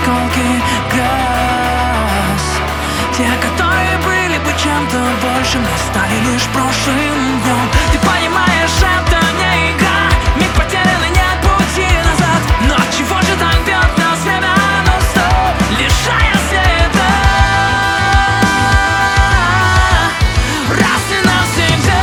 осколки газ. Те, которые были бы чем-то большим, но стали лишь прошлым днем. Ты понимаешь, это не игра, миг потерянный, нет пути назад. Но чего же так бьет нас время нон-стоп, лишая следа? Раз и навсегда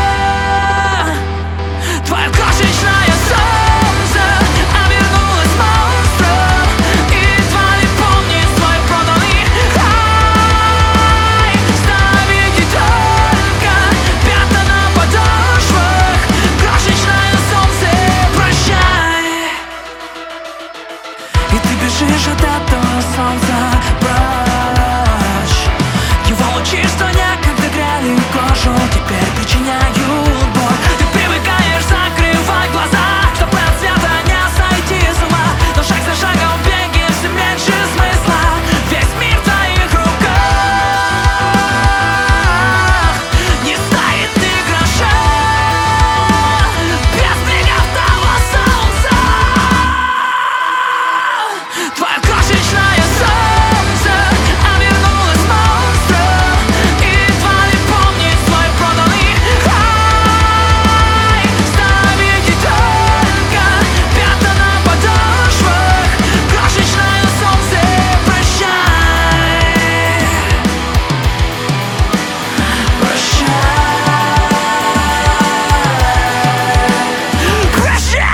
твое крошечное солнце обернулось монстром. Едва ли помнишь свой проданный хай. Ставите только пятна на подошвах. Крошечное солнце, прощай. И ты бежишь от этого солнца прочь. Его лучи, что некогда грели кожу, теперь причиняют боль. Ты привыкаешь закрывать глаза, чтобы от света не сойти с ума. Но шаг за шагом в беге все меньше смысла. Весь мир в твоих руках. Не стоит ни гроша без берегов того солнца. Твое крошечное солнце обернулось монстром. Едва ли помнишь свой проданный хай. Ставите только пятна на подошвах. Крошечное солнце, прощай. Прощай. Прощай.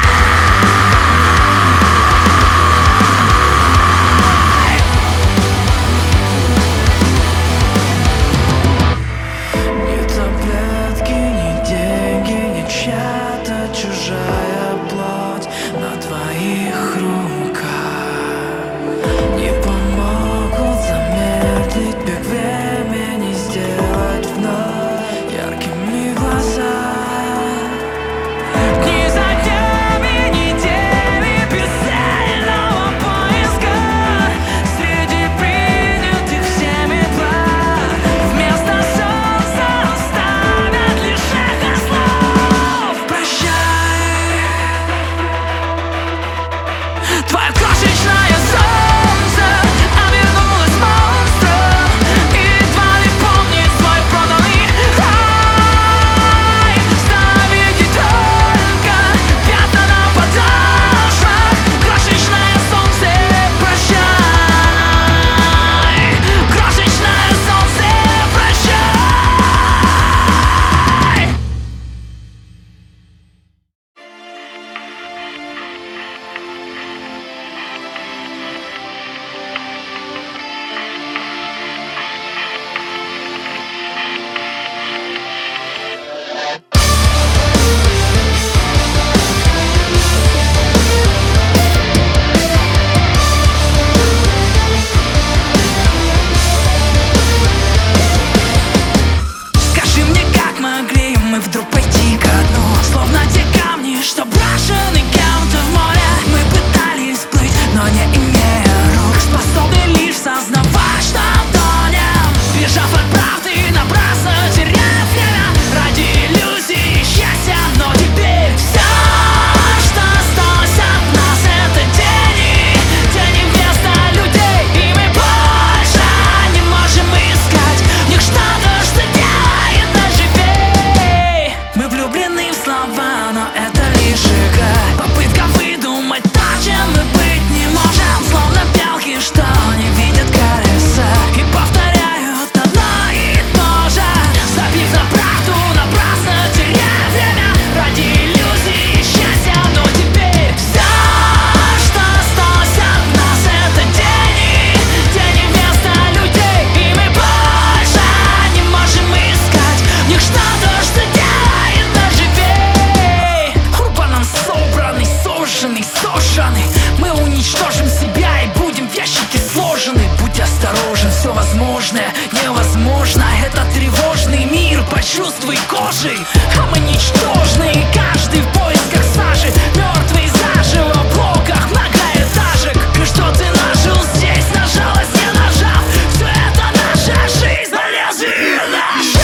Ни таблетки, ни деньги, ни чья-то чужая плоть на твоих руках не помогут замедлить бег времени, сделать вновь яркими глаза. Дни за днями, недели бесцельного поиска среди принятых всеми благ. Вместо солнца оставят лишь эхо слов. Прощай. Твое крошечное солнце обернулось монстром. Едва ли помнишь свой проданный хай. Ставите только пятна на подошвах. Крошечное солнце, прощай. Крошечное солнце, прощай. Скажи мне, как могли мы вдруг пойти ко дну? Словно те камни, что брошены кем-то в море. Мы пытались плыть, но не имея рук, способны лишь сознавать, что тонем. Бежав от правды, напрасно теряя время ради иллюзий и счастья. Но теперь все, что осталось от нас, это тени. Тени вместо людей, и мы больше не можем искать в них что-то, что делает нас живей. Мы влюблены в слова, но это лишь игра. Попытка выдумать то, чем мы быть не можем. Словно белки, что не видят колеса и повторяют одно и то же. Забив на правду, напрасно теряя время ради иллюзий и счастья. Но теперь все, что осталось от нас, это тени. Тени вместо людей, и мы больше не можем искать в них что-то, что делает нас живей. Урбаном собранный, сожженный, сожженный. Мы уничтожим себя и будем в ящике сложены. Будь осторожен, все возможное невозможно. Это тревожный мир, почувствуй кожей. А мы ничтожны, и каждый в поисках сажи. Мертвый заживо в блоках многоэтажек. И что ты нажил здесь, на жалость не нажав. Все это наша жизнь, на лезвие ножа.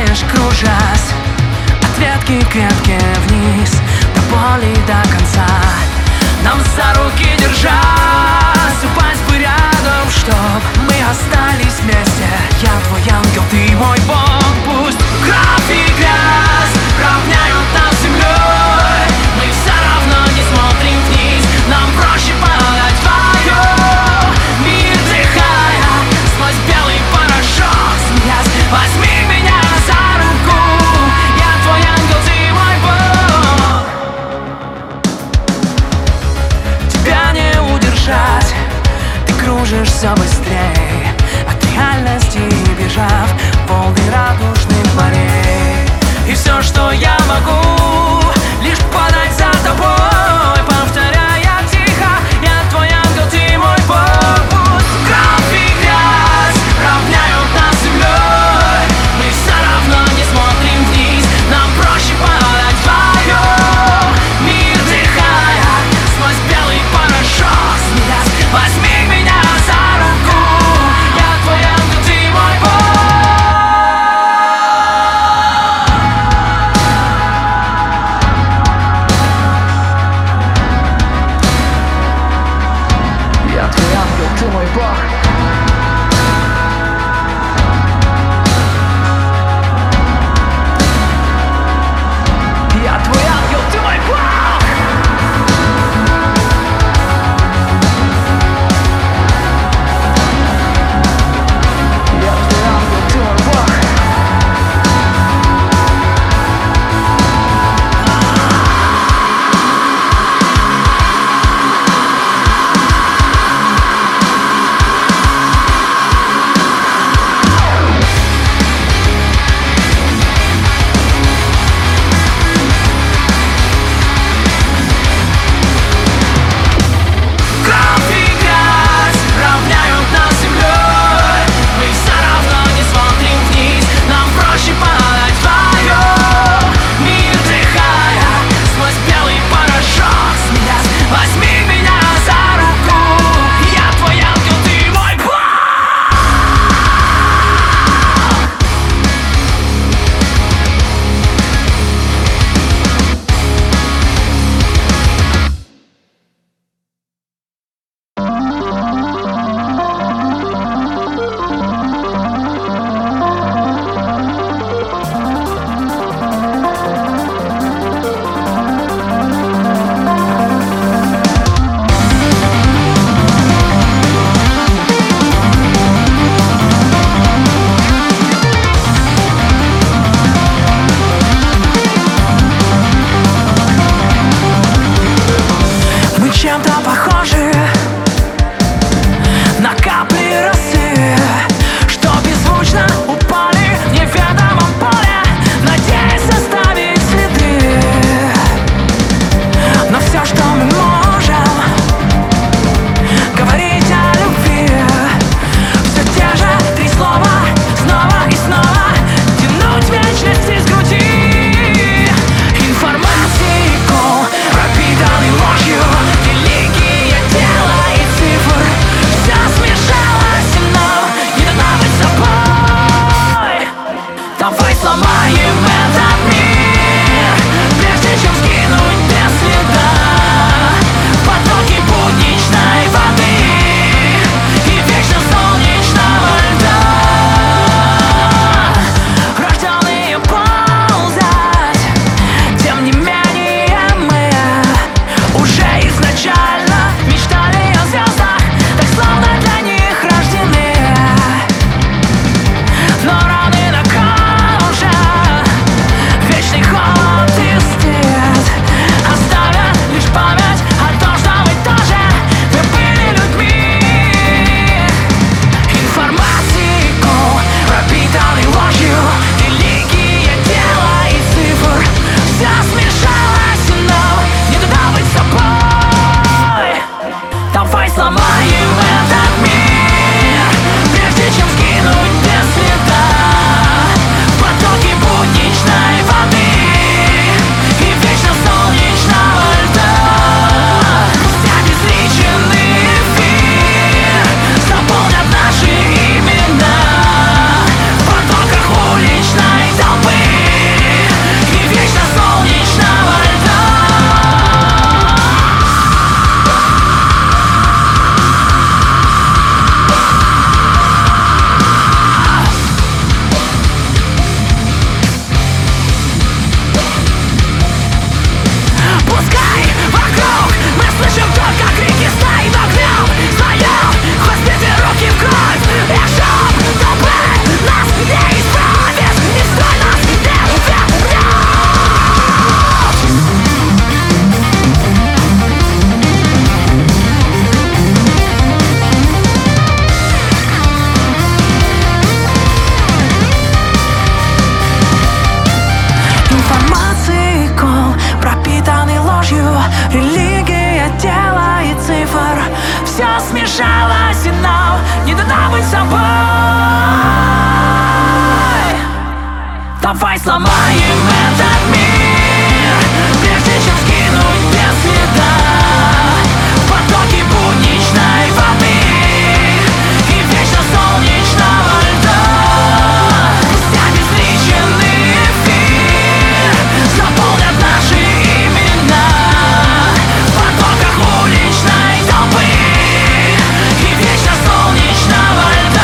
лишь кружась от ветки к ветке вниз, до боли до конца. Нам за руки держась, упасть бы рядом, чтоб мы остались вместе. Я твой ангел, ты мой Бог. Пусть кровь и грязь равняют нас с землей, мы все равно не смотрим вниз. Нам проще падать вдвоем, мир вдыхая сквозь белый порошок, смеясь. Возьми меня за руку, я твой ангел, ты мой Бог. Тебя не удержать, ты кружишь все быстрее, от реальности бежав волны радужных морей. И все, что я могу, лишь падать за тобой, повторяя тихо: я твой ангел, ты мой Бог. Пусть кровь и грязь равняют нас с землей, мы все равно не смотрим вниз. Нам проще падать вдвоем, мир вдыхая сквозь белый порошок, смеясь. Возьми меня за руку, я твой ангел, ты мой Бог. сломаем этот мир, прежде чем скинуть без следа в потоки будничной воды и вечно солнечного льда. Пусть обезличенный эфир заполнят наши имена в потоках уличной толпы и вечно солнечного льда.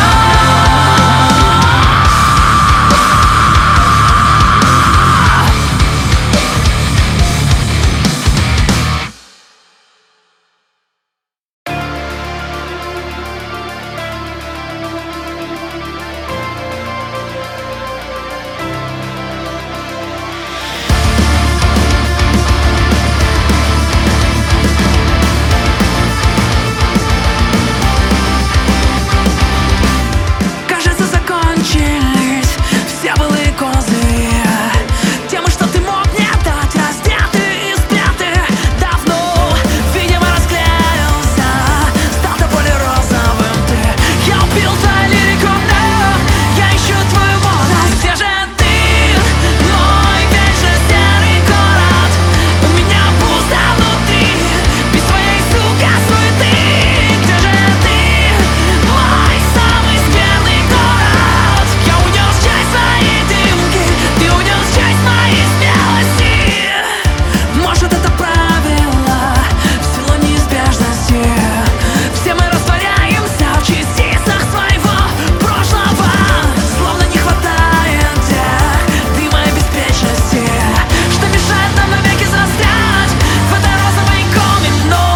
Кажется, закончились все былые козыри, темы, что ты мог мне дать, раздеты и спряты давно. Видимо, расклеился, стал до боли розовым ты. Я убил твою лирику, но я ищу твою молодость. Где же ты, мой вечно серый город? У меня пусто внутри, без твоей, сука, суеты. Где же ты, мой самый скверный город? Я унес часть своей дымки, ты унес часть моей смелости. Может, это правило в силу неизбежности. Все мы растворяемся в частицах своего прошлого, словно не хватает тех дыма и беспечности, что мешает нам навеки застрять в этой розовой коме. Но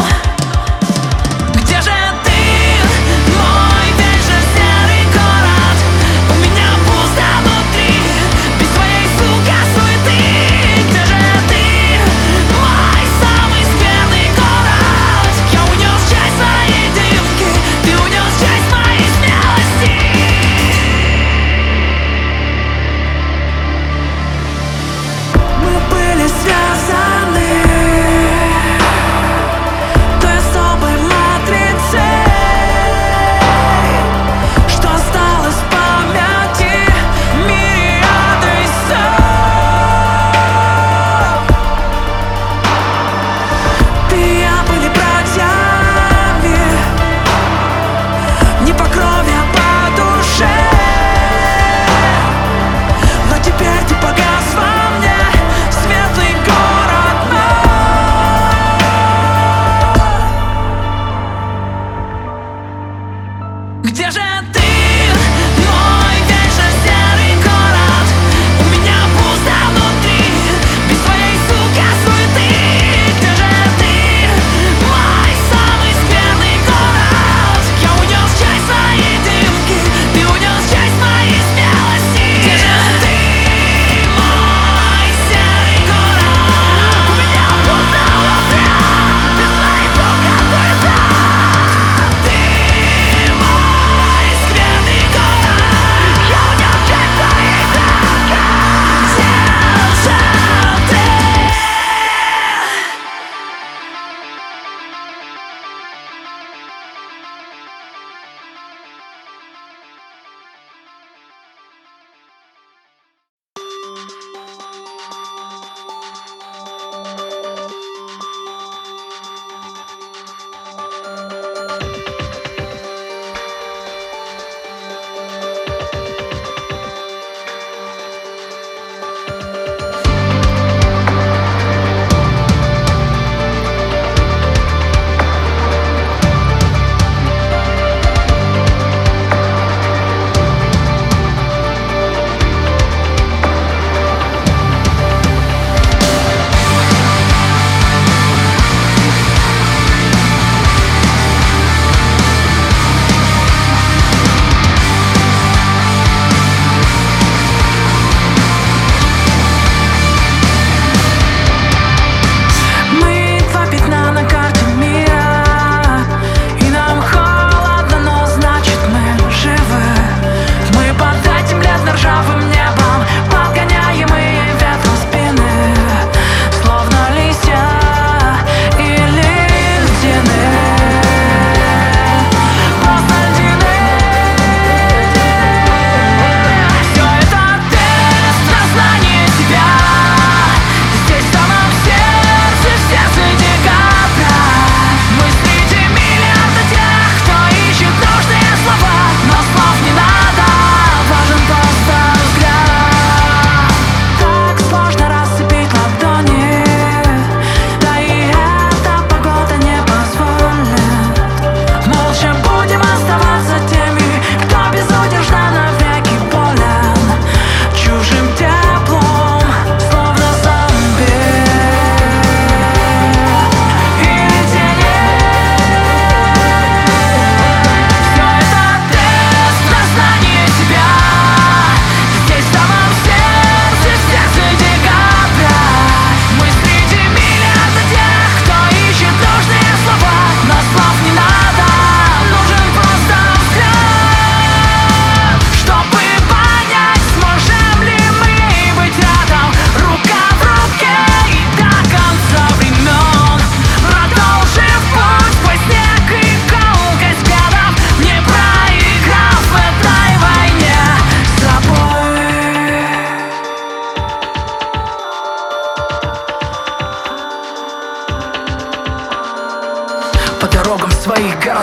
где же ты, мой вечно серый город? У меня пусто внутри, без твоей, сука, суеты. Где же ты, мой самый скверный город? Я унес часть своей дымки, ты унес часть моей смелости. Мы были связаны той особой матрицей, что осталось в памяти мириады снов. Ты и я были братьями, не по крови, а по душе. Но теперь ты погас во мне, светлый город мой. Где же ты, мой вечно серый город? У меня пусто внутри, без твоей, сука, суеты. Где же ты, мой самый скверный город? Я унес часть своей дымки, ты унес часть моей смелости. Где же ты, мой серый город? У меня пусто внутри, без твоей, сука, суеты. Ты мой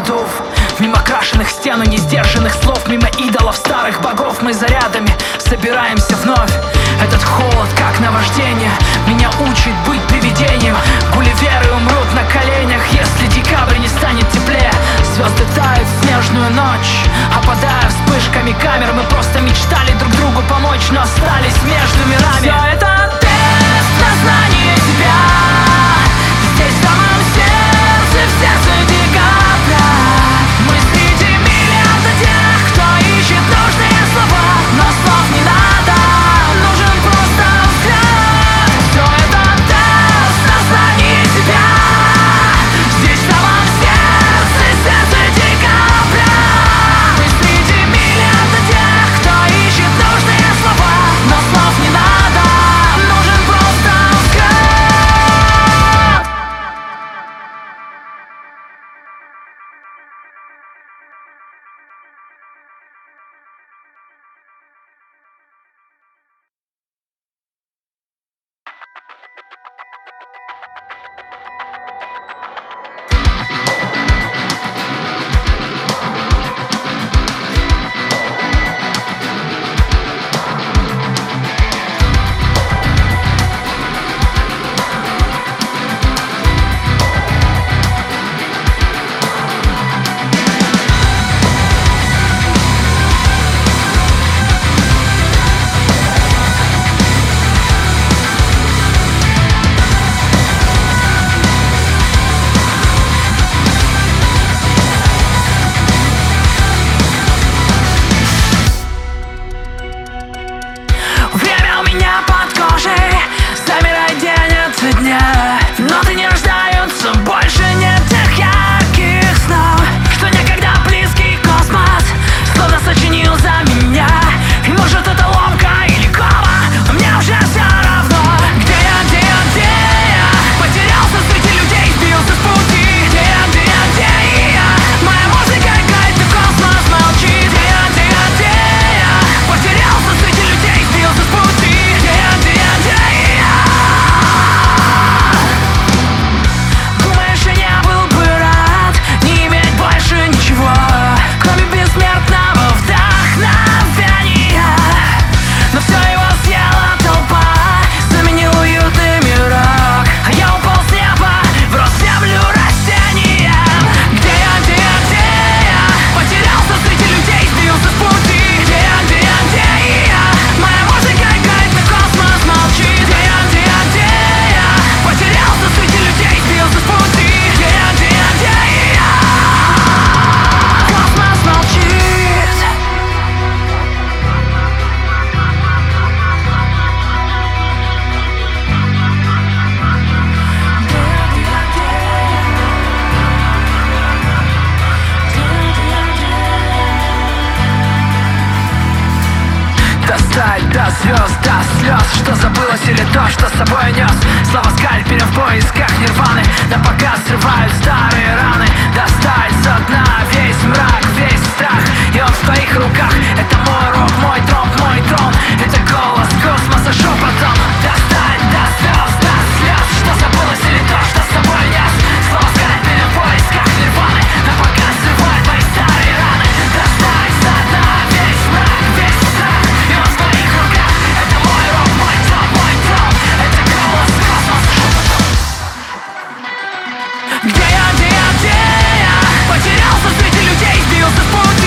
подув мимо крашеных стен и несдержанных слов, мимо идолов старых богов. Мы зарядами собираемся вновь. Этот холод, как наваждение, меня учит быть привидением. Гулливеры умрут на коленях, если декабрь не станет теплее. Звезды тают в снежную ночь, опадая вспышками камер. Мы просто мечтали друг другу помочь, но остались между мирами. Все это тест на знание тебя. Здесь в самом сердце, в сердце декабря. Мы среди миллиарда тех, кто ищет нужные слова, но слов не надо, нужен просто взгляд. Все это тест на знание тебя. Здесь в самом сердце, сердце декабря. Мы среди миллиарда тех, кто ищет нужные слова, но слов не надо, нужен просто взгляд. Время у меня под кожей замирает день ото дня. Ноты не рождаются, больше нет тех ярких снов, что некогда близкий космос словно сочинил за меня. И может это ломка или кома, мне уже все равно. Где я, где я, где я? Потерялся среди людей, сбился с пути. Где я, где я, где я? Моя музыка играет, но космос молчит. Где я, где я, где я? Потерялся среди людей, сбился с пути. Где я, где я, где я? Думаешь, я не был бы рад не иметь больше ничего, кроме бессмертного вдохновения? Но все его съела толпа, заменил уютный мирок, а я упал с неба, врос в землю растением. Где я, где я, где я? Потерялся среди людей, сбился с пути. Где я, где я, где я? Моя музыка играет, но космос молчит. Где я, где я, где я? Потерялся среди людей, сбился с пути. Где я, где я, где я? Космос молчит. Достать до звезд, до слез, что забылось или то, что с собой нес. Слова скальпеля в поисках нирваны, на показ срывают старые раны. Достать со дна весь мрак, весь страх, и он в твоих руках. Это мой рок, мой тромб, мой трон. Это голос космоса шепотом. Достать до звезд, до слез, что забылось или то, что с собой нес. Слова скальпеля в поисках нирваны, на показ срывают твои старые раны. Достать со дна весь мрак, весь страх, и он в твоих руках. Это мой рок, мой тромб, мой трон. Это голос космоса шепотом. Где я, где я, где я? Потерялся среди людей, сбился с пути.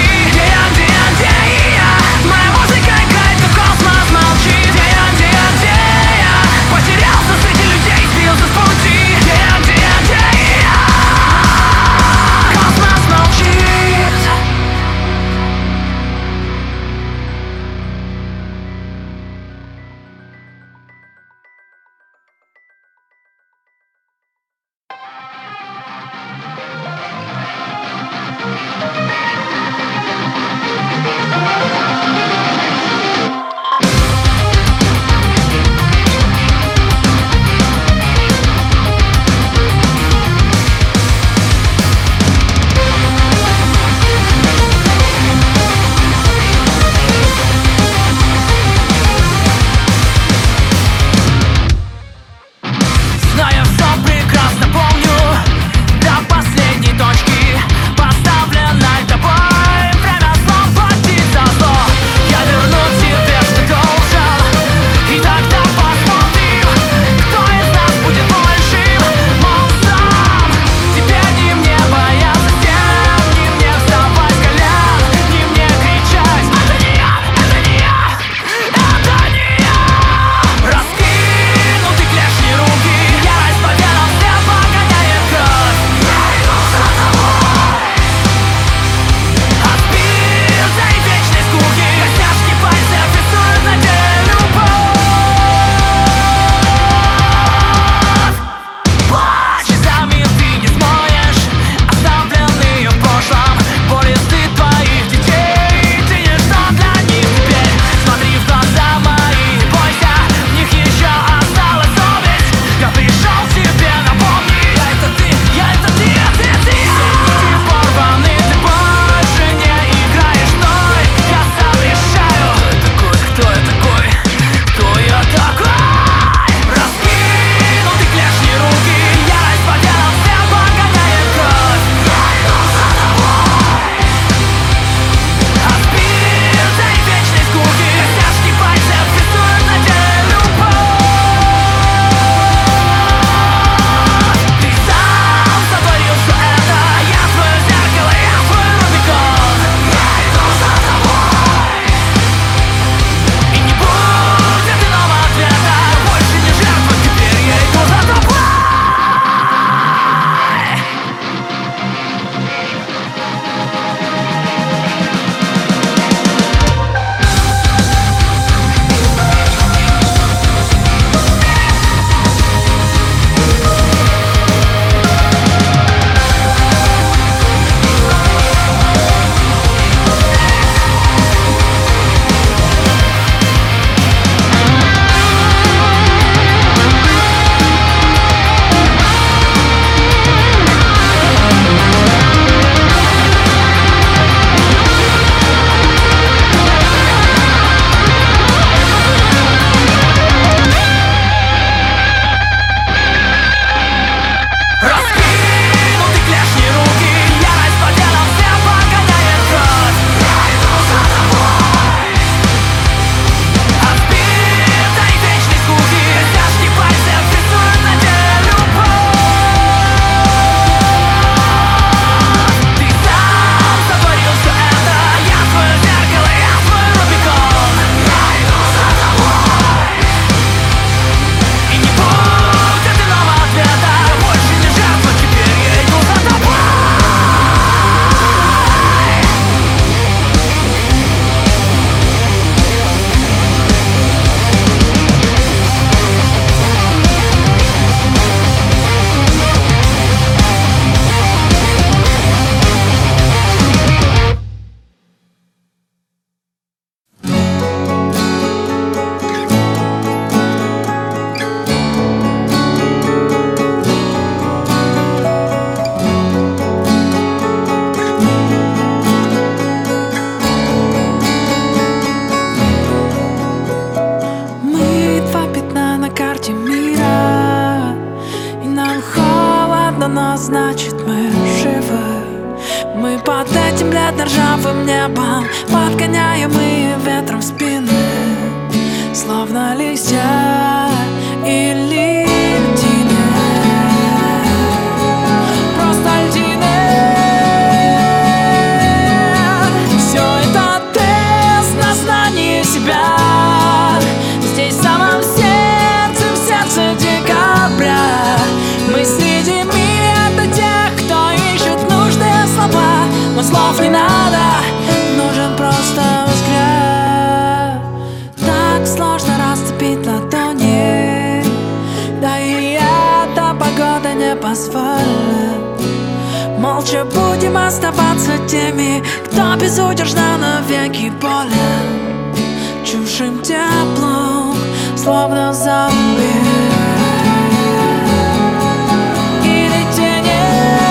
подгоняемые ветром спины, словно листья или льдины. Просто льдины. Все это тест на знание себя. Здесь в самом сердце, в сердце декабря. Мы среди миллиарда тех, кто ищет нужные слова. Но слов не надо, нужен просто взгляд. Так сложно расцепить ладони, да и эта погода не позволит. Молча будем оставаться теми, кто безудержно навеки болен чужим теплом, словно зомби. Или тени.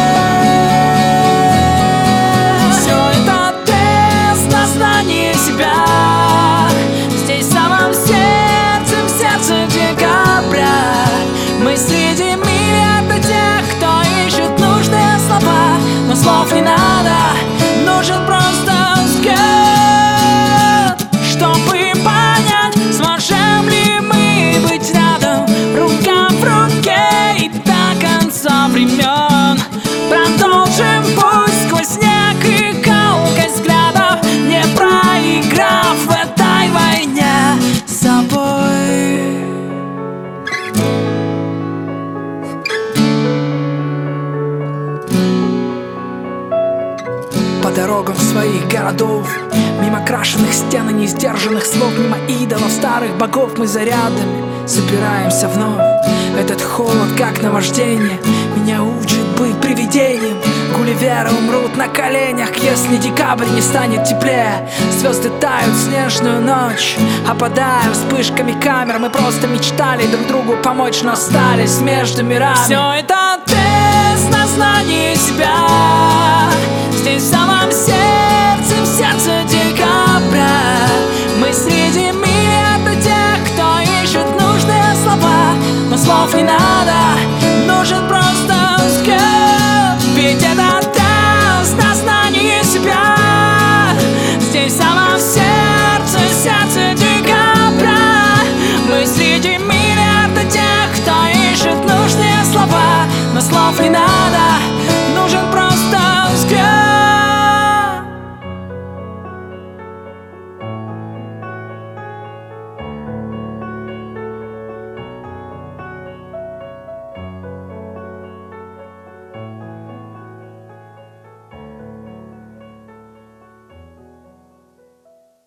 Все это тест на знание себя. Здесь в самом сердце, в сердце декабря. Мы среди миллиарда тех, кто ищет нужные слова. Но слов не надо, нужен просто взгляд, чтобы понять, сможем ли мы быть рядом, рука в руке и до конца времен. Продолжим путь сквозь снег и колкость взглядов, не проиграв в этой войне с собой. По дорогам своих городов, мимо крашенных стен и несдержанных слов, мимо идолов старых богов, мы зарядами собираемся вновь. Этот холод, как наваждение, меня учит быть привидением. Гулливеры умрут на коленях, если декабрь не станет теплее. Звезды тают в снежную ночь, опадая вспышками камер. Мы просто мечтали друг другу помочь, но остались между мирами. Все это тест на знание себя. Здесь в самом сердце, в сердце декабря. Мы среди миллиарда тех, кто ищет нужные слова. Но слов не надо.